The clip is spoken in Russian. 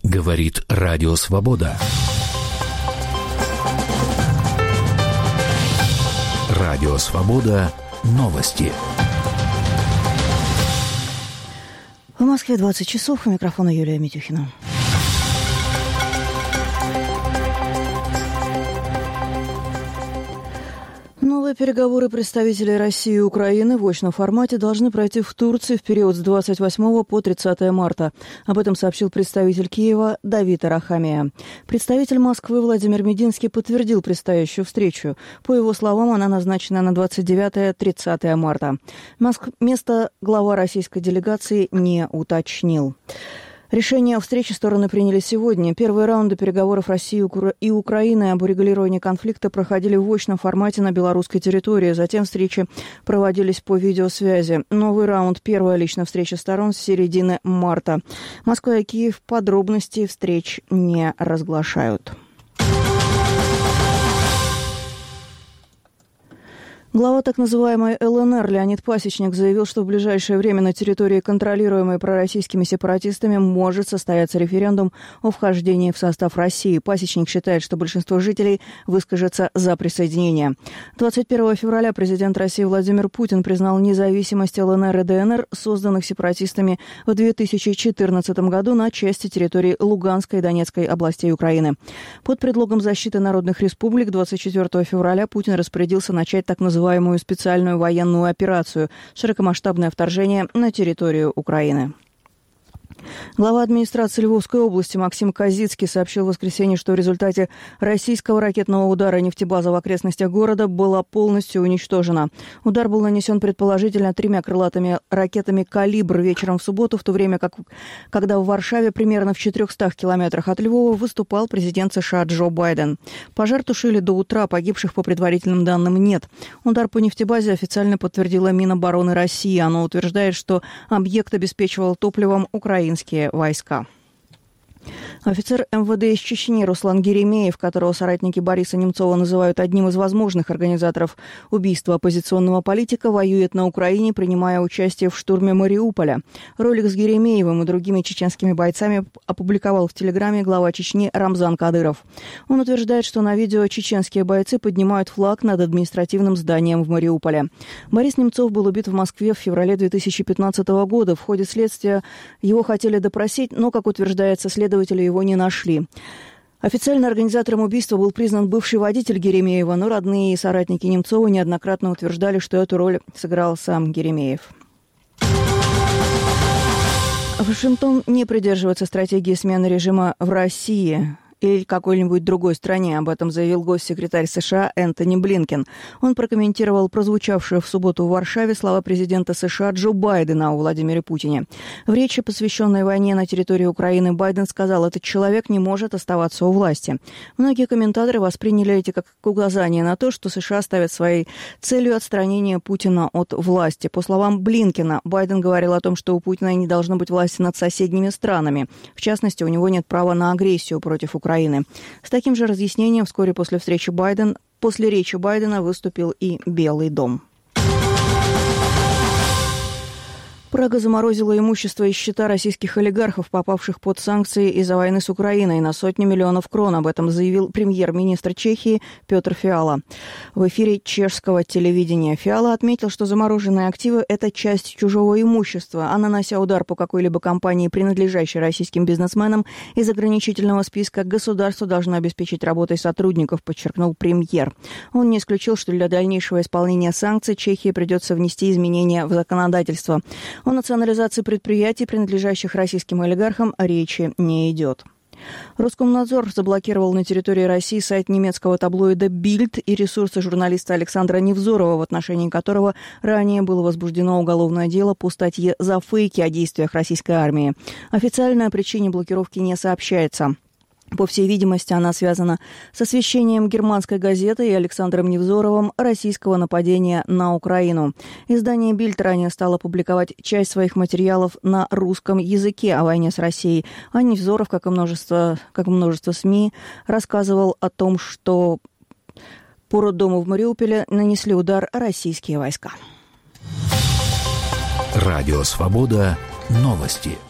Говорит Радио Свобода. Радио Свобода. Новости. В Москве 20 часов. У микрофона Юлия Митюхина. Новые переговоры представителей России и Украины в очном формате должны пройти в Турции в период с 28 по 30 марта. Об этом сообщил представитель Киева Давид Арахамия. Представитель Москвы Владимир Мединский подтвердил предстоящую встречу. По его словам, она назначена на 29-30 марта. Место глава российской делегации не уточнил. Решение о встрече стороны приняли сегодня. Первые раунды переговоров России и Украины об урегулировании конфликта проходили в очном формате на белорусской территории. Затем встречи проводились по видеосвязи. Новый раунд – первая личная встреча сторон с середины марта. Москва и Киев подробности встреч не разглашают. Глава так называемой ЛНР Леонид Пасечник заявил, что в ближайшее время на территории, контролируемой пророссийскими сепаратистами, может состояться референдум о вхождении в состав России. Пасечник считает, что большинство жителей выскажется за присоединение. 21 февраля президент России Владимир Путин признал независимость ЛНР и ДНР, созданных сепаратистами в 2014 году на части территории Луганской и Донецкой областей Украины. Под предлогом защиты народных республик 24 февраля Путин распорядился начать так называемую специальную военную операцию – широкомасштабное вторжение на территорию Украины. Глава администрации Львовской области Максим Козицкий сообщил в воскресенье, что в результате российского ракетного удара нефтебаза в окрестностях города была полностью уничтожена. Удар был нанесен предположительно 3 крылатыми ракетами «Калибр» вечером в субботу, в то время как, когда в Варшаве, примерно в 400 километрах от Львова, выступал президент США Джо Байден. Пожар тушили до утра, погибших по предварительным данным нет. Удар по нефтебазе официально подтвердила Минобороны России. Оно утверждает, что объект обеспечивал топливом украинские войска. Офицер МВД из Чечни Руслан Геремеев, которого соратники Бориса Немцова называют одним из возможных организаторов убийства оппозиционного политика, воюет на Украине, принимая участие в штурме Мариуполя. Ролик с Геремеевым и другими чеченскими бойцами опубликовал в Телеграме глава Чечни Рамзан Кадыров. Он утверждает, что на видео чеченские бойцы поднимают флаг над административным зданием в Мариуполе. Борис Немцов был убит в Москве в феврале 2015 года. В ходе следствия его хотели допросить, но, как утверждается, следователи его не нашли. Официально организатором убийства был признан бывший водитель Геремеева, но родные и соратники Немцова неоднократно утверждали, что эту роль сыграл сам Геремеев. Вашингтон не придерживается стратегии смены режима в России или какой-нибудь другой стране. Об этом заявил госсекретарь США Энтони Блинкен. Он прокомментировал прозвучавшие в субботу в Варшаве слова президента США Джо Байдена о Владимире Путине. В речи, посвященной войне на территории Украины, Байден сказал, этот человек не может оставаться у власти. Многие комментаторы восприняли эти как указание на то, что США ставят своей целью отстранение Путина от власти. По словам Блинкена, Байден говорил о том, что у Путина не должно быть власти над соседними странами. В частности, у него нет права на агрессию против Украины. С таким же разъяснением вскоре после речи Байдена выступил и Белый дом. Прага заморозила имущество и счета российских олигархов, попавших под санкции из-за войны с Украиной, на сотни миллионов крон. Об этом заявил премьер-министр Чехии Петр Фиала в эфире чешского телевидения. Фиала отметил, что замороженные активы – это часть чужого имущества, а нанося удар по какой-либо компании, принадлежащей российским бизнесменам, из ограничительного списка государство должно обеспечить работой сотрудников, подчеркнул премьер. Он не исключил, что для дальнейшего исполнения санкций Чехии придется внести изменения в законодательство. О национализации предприятий, принадлежащих российским олигархам, речи не идет. Роскомнадзор заблокировал на территории России сайт немецкого таблоида «Бильд» и ресурсы журналиста Александра Невзорова, в отношении которого ранее было возбуждено уголовное дело по статье «За фейки о действиях российской армии». Официально о причине блокировки не сообщается. По всей видимости, она связана с освещением германской газеты и Александром Невзоровым российского нападения на Украину. Издание «Бильд» ранее стало публиковать часть своих материалов на русском языке о войне с Россией. А Невзоров, как и множество СМИ, рассказывал о том, что по роддому в Мариуполе нанесли удар российские войска. Радио «Свобода». Новости.